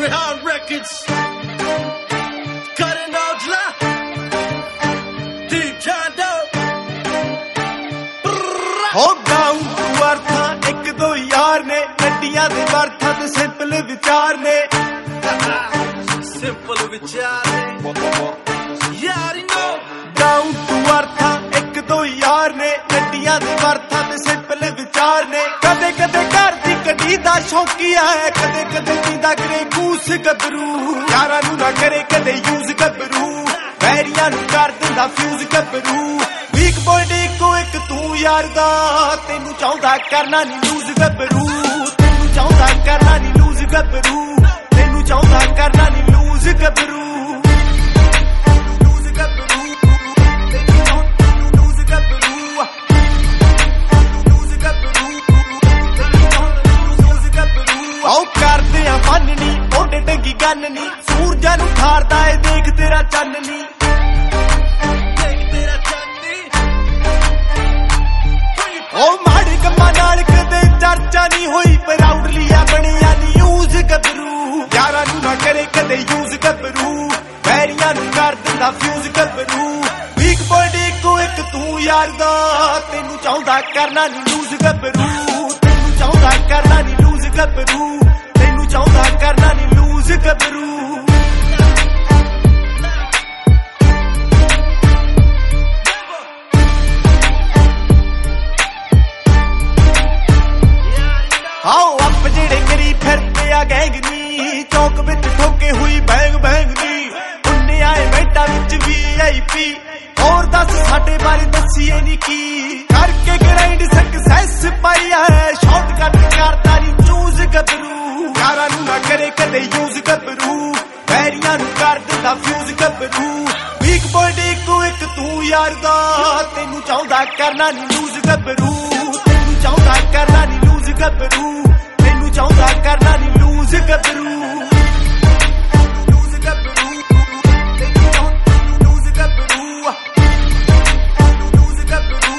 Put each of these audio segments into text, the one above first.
Rehan Records. Cutting Aujla. Deep John Doe. हो गाऊं अर्थां एक दो यार ने गड्डियां दे अर्थां ते सिंपल विचार ने Simple विचार ने You already know. गाऊं अर्थां एक दो यार ने गड्डियां दे अर्थां ते सिंपल विचार ने कदे कदे घर दी गड्डी दा शौकीया है कदे कदे पींदा करे कूस गबरू यारां नूं ना करे कदे यूज गबरू बैरियां नूं कर दिंदा फ्यूज गबरू वीक बॉडी को एक तू यार दा तेनू चाहुंदा करना नी लूज गबरू तेनू चाहुंदा करना नी लूज गबरू तेनू चाहुंदा करना नी लूज गबरू लूज गबरू लूज गबरू लूज गबरू लूज गबरू आओ करदे आ बननी ओडे टंगी गन्नी सूरजां नूं खारदा ए देख तेरा चन्ननी माड़ी कम्मा नाल कदे चर्चा नहीं हुई प्राउडली बनिया नी यूज गबरू यारां नूं ना करे कदे यूज गबरू बैरियां नूं कर दिंदा फ्यूज गबरू वीक बॉडी को एक तू यार दा तेनू चाहुंदा करना नी लूज गबरू तेनू चाहुंदा करना नी लूज गबरू तेनू चाहुंदा करना नी लूज गबरू आओ अप जेड़े करी फिरते आ गैंग नी चौक विच ठोके हुई बैंग बैंग नी उन्ने आए बैठा विच VIP और दस साडे बारे दसिए नी की करके ग्राइंड सक्सेस पाई है शॉर्टकट करदा नी चूज गबरू यारां नूं ना करे कदे यूज गबरू बैरियां नूं कर दिंदा फ्यूज गबरू वीक बॉडी को एक तू यार दा तेनू चाहुंदा करना नी लूज गबरू तेनू चाहुंदा करना नी लूज गबरू तेनू चाहुंदा करना नी लूज गबरू लूज गबरू लूज गबरू लूज गबरू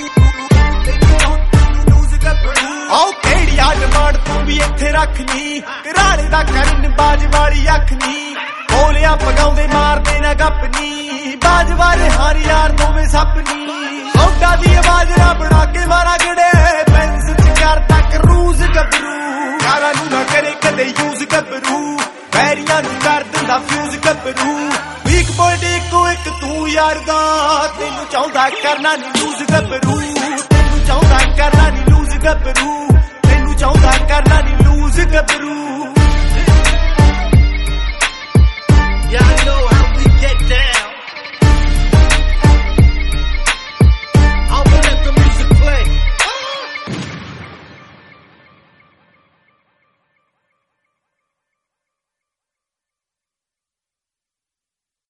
लूज गबरू आओ केड़ी आ डिमांड तू भी इत्थे रखनी घराणे दा करन बाज वाली अख नी बोलिया पगाउंदे मारदे ना गपनी बाज वाले हार यार दोवें सपनी सौदा दी आवाज ना बना के मारा गड़े पेंस च करदा क्रूज गबरू यारां नूं ना करे कदे यूज गबरू बैरियां नूं कर दिंदा फ्यूज गबरू वीक बॉडी को एक तू यार दा तेनू चाहुंदा करना नी लूज गबरू तेनू चाहुंदा करना नी लूज गबरू तेनू चाहुंदा करना नी लूज गबरू